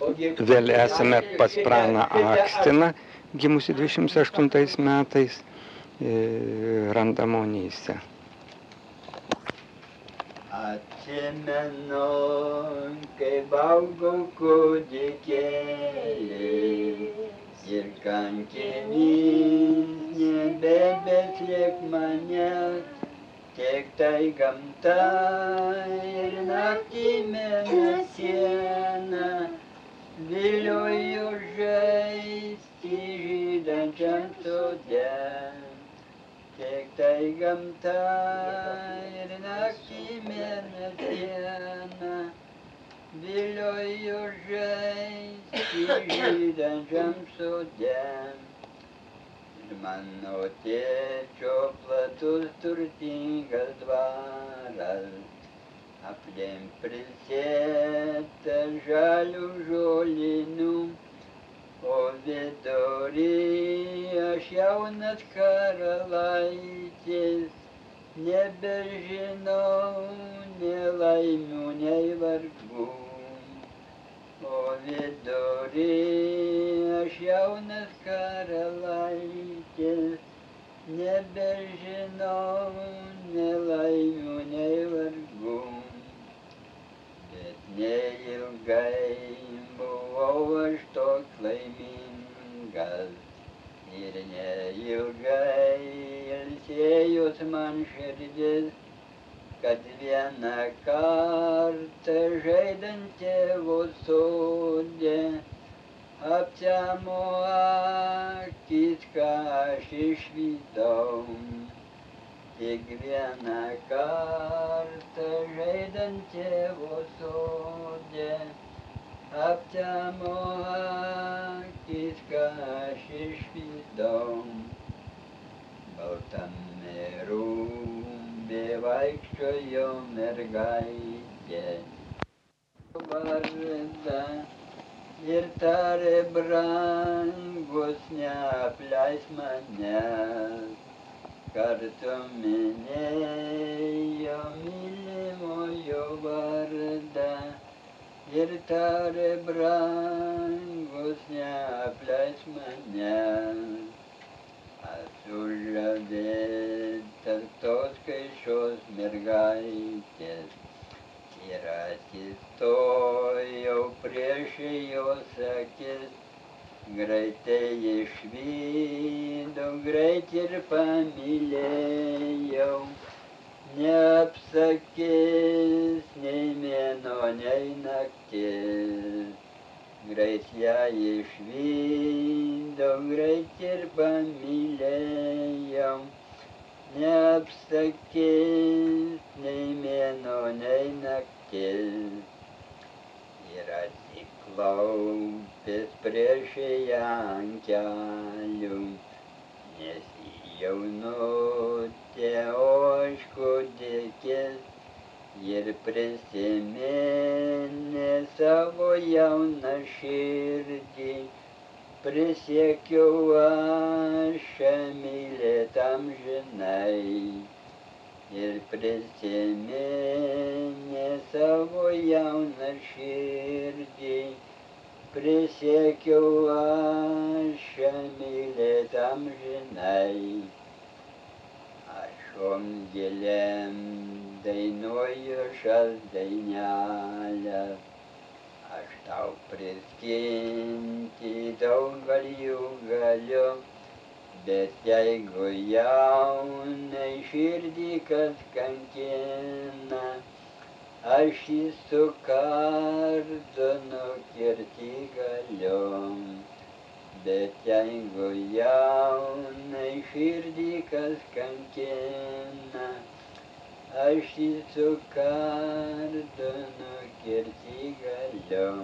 Vėl esame pas Praną Akstiną, gimusi 28 metais, Randamonėse. Atsimenu, kaip augau kūdikėlis ir kankinys nebebeslėk manęs, tik tai gamta ir naktį mėnesiena viliojo žaisti žydančiam sode. Tik tai gamta ir naktį mėnesiena viliojo žaisti žydančiam sode. Ir mano tėčio platus turtingas dvaras, aplink prisėta žalių žolynų, o vidury aš jaunas karalaitis, nebežinau nei laimių, nei vargų. O vidury aš jaunas karalaitis, nebežinau nei laimių, nei vargų. Bet neilgai buvau aš toks laimingas ir neilgai ilsėjos man širdis, kad vieną kartą žaidant tėvo sode aptemo akys, ką aš išvydau. Tik vieną kartą žaidant tėvo sode aptemo akys, ką aš išvydau. Baltame rūbe vaikščiojo mergaitė vardą ir tarė brangus neapleis manęs. Kartu minėjo mylimojo vardą ir tarė brangus neapleis manęs. Aš sužavėtas tos skaisčios mergaitės ir atsistojau prieš jos akis. Greitai išvydau, greit ir pamylėjau, neapsakys nei mėnuo, nei naktis. Greit ją išvydau, greit ir pamylėjau, neapsakys nei mėnuo, nei naktis. Ir atsiklaupęs prieš ją ant kelių, nes jaunutė, o aš kūdikis, ir prisiminė savo jauną širdį, prisiekiau aš mylėt amžinai. Ir prisiminė savo jauną širdį, prisiekiau aš mylėt amžinai. Ašom gilėm dainuoju šias dainelės, aš tau priskinti daug gal jų galiu, bet jeigu jaunai širdį kas kankina, aš jį su kardu nukirti galiu. Bet jeigu jaunai širdį kas kankina, aš jį su kardu nukirti galiu.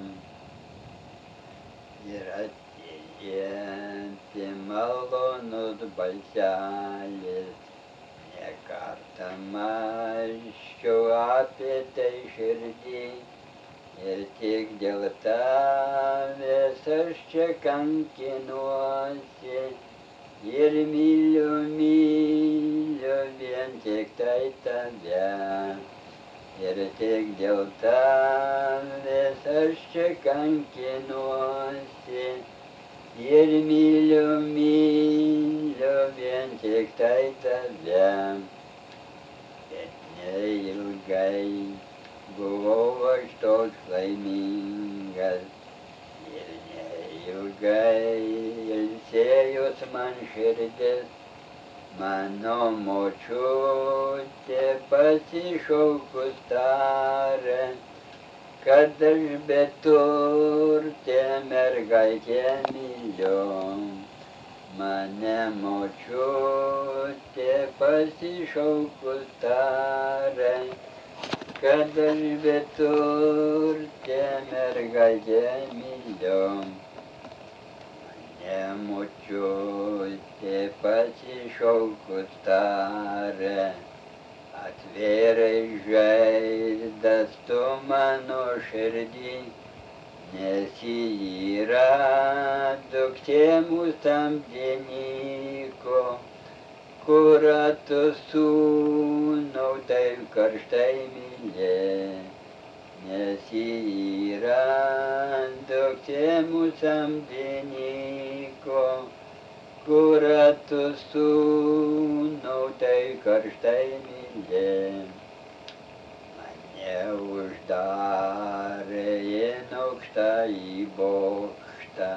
Ir atsiliepė malonus balselis, ne kartą mąsčiau apie tai širdį, ir tik dėl tavęs aš čia kankinuosi, ir myliu, myliu vien tik tai tave. ir tik dėl tavęs aš čia kankinuosi. Ir myliu, myliu vien tik tai tave, bet neilgai buvau aš toks laimingas. Ir neilgai ilsėjus man širdis, mano močiutė pasišaukus tarė, kad aš beturtė mergaitė myliu. Mane močiutė pasišaukus tarė, kad aš beturtė mergaitė myliu. Mane močiutė pasišaukus tarė, atvėrei žaizdas tu mano širdį, nes ji yra duktė mūsų amžinyko, kurią tu sūnau taip karštai mylėjai. Nes ji yra duktė mūsų amžinyko, kurią tu sūnau taip karštai mylėjai. Mane uždarė į aukštąjį bokštą,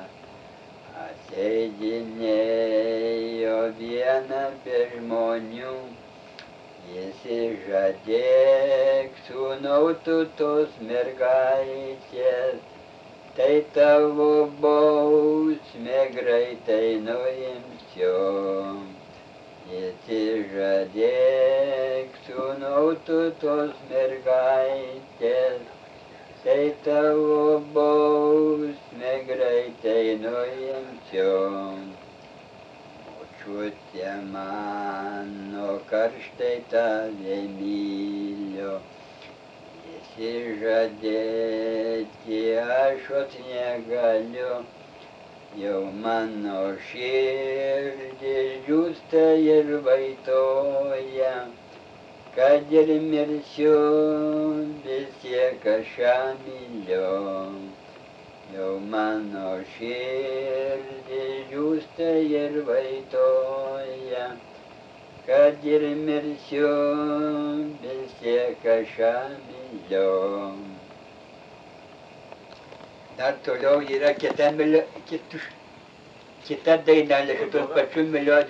atsėdinėjo viena be žmonių. Išsižadėk, sūnau, tu tos mergaitės, tai tavo bausmę greitai nuimsiu. Išsižadėk, sūnau, tu tos mergaitės, tai tavo bausmę greitai nuimsiu. Močiutė mano karštai tave myliu, išsižadėti aš ot negaliu. Jau mano širdis džiūsta ir vaitoja, kad ir mirsiu, vis tiek aš ją myliu. Jau mano širdis džiūsta ir vaitoja, kad ir mirsiu, vis tiek aš ją myliu. Dar toliau yra kita dainelė šitos pačių melodijų.